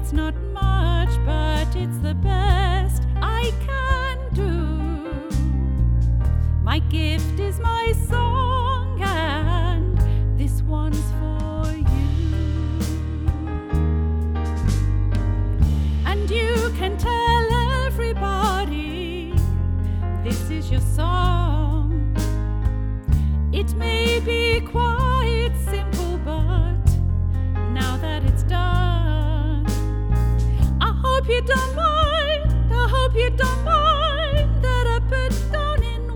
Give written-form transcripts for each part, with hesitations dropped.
It's not much, but it's the best I can do. My gift is my song, and this one's for you. And you can tell everybody this is your song. It may be quite simple, but now that it's done, I hope you don't mind, I hope you don't mind that I put down in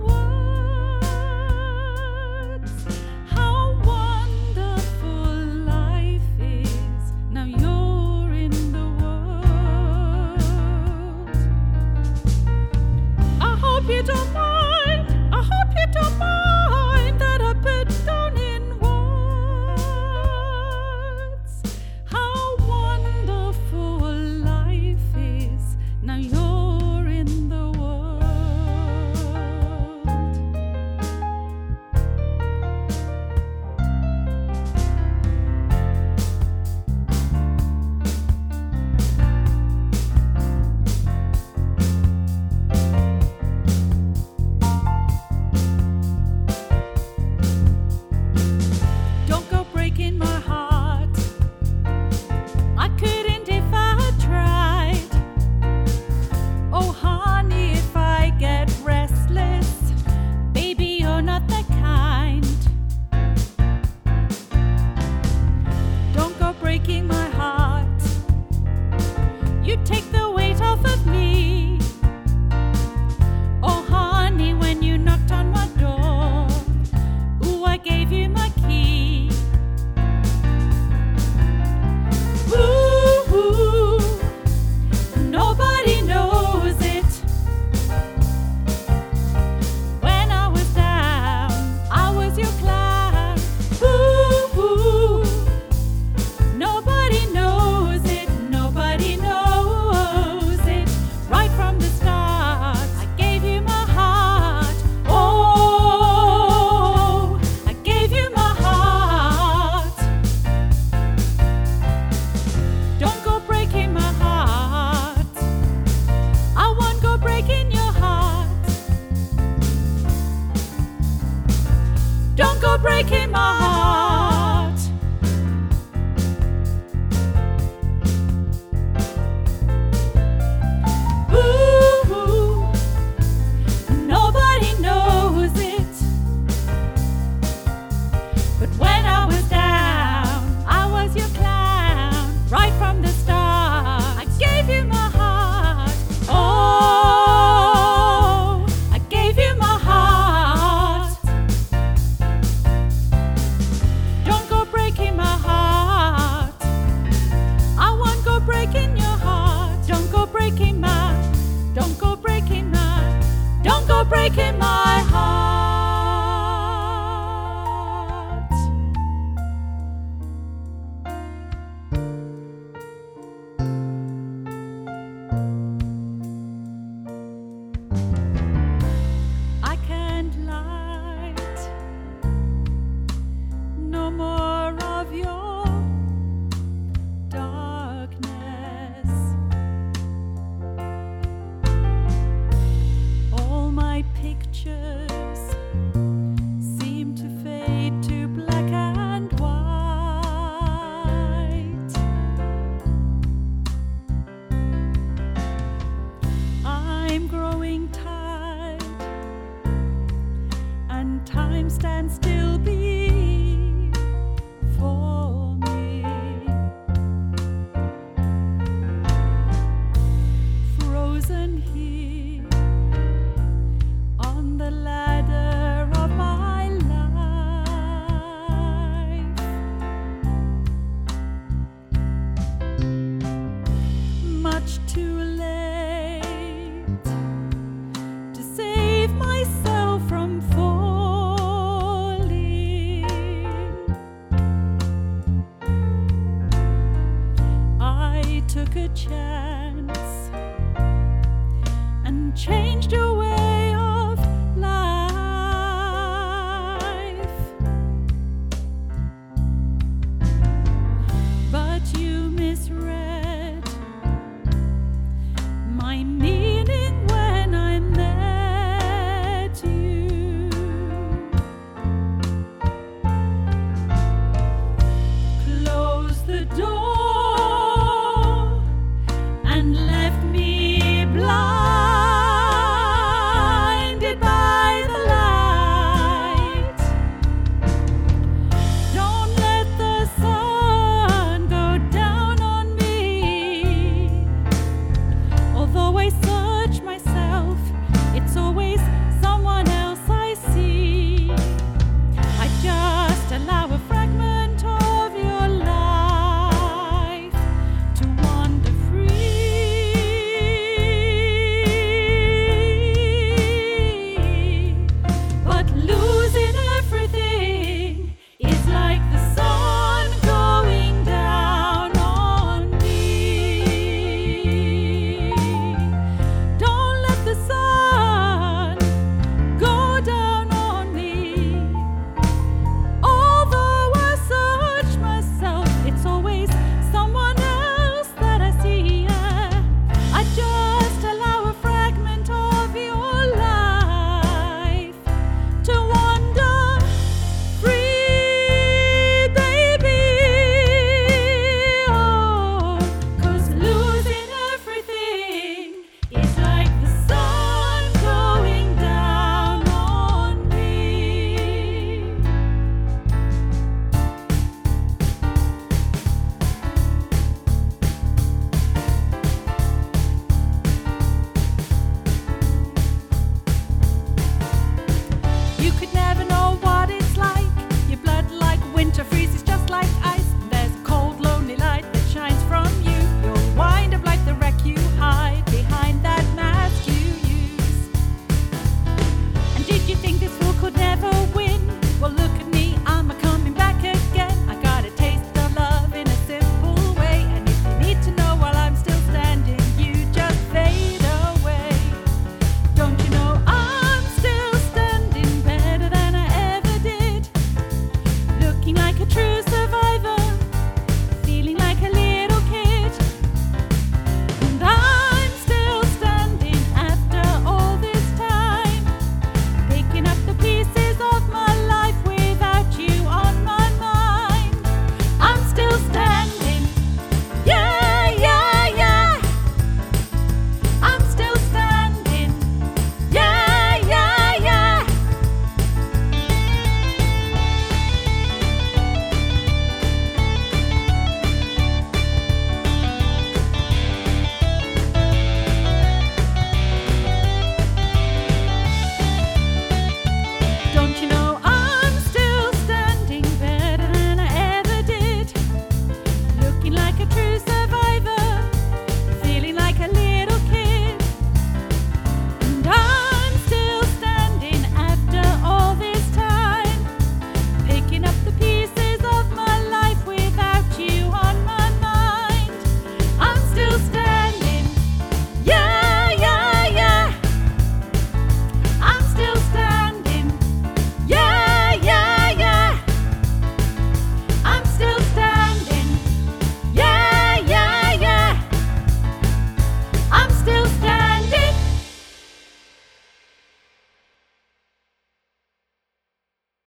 words how wonderful life is. Now you're in the world. I hope you don't mind, I hope you don't mind that I put down in words how wonderful life is. Now you're in the world. Don't go breaking my heart. I couldn't if I tried. Oh honey, if I get restless, baby, you're not the kind. Don't go breaking my heart. You take the weight off of me. Oh honey, when you knocked on my door, ooh, I gave you my key. Ooh, nobody knows it. When I was down, I was your clown. Ooh, nobody knows it. Nobody knows it. Right from the start, I gave you my heart. Oh, I gave you my heart. Don't go breaking my heart. I won't go breaking your heart. Don't go breaking my heart. Ooh, nobody knows it. But when I was down, I was your clown. Right from the start, I gave you my heart. Oh, I gave you my heart. Don't go breaking my heart. I won't go breaking your heart. Don't go breaking my, don't go breaking my, don't go breaking my heart. I can't light no more of your darkness. All my pictures seem to fade to black and white. I'm growing tired, and time stands still before me. Frozen here on the ladder of my life. Much too late to save myself from falling. I took a chance and changed your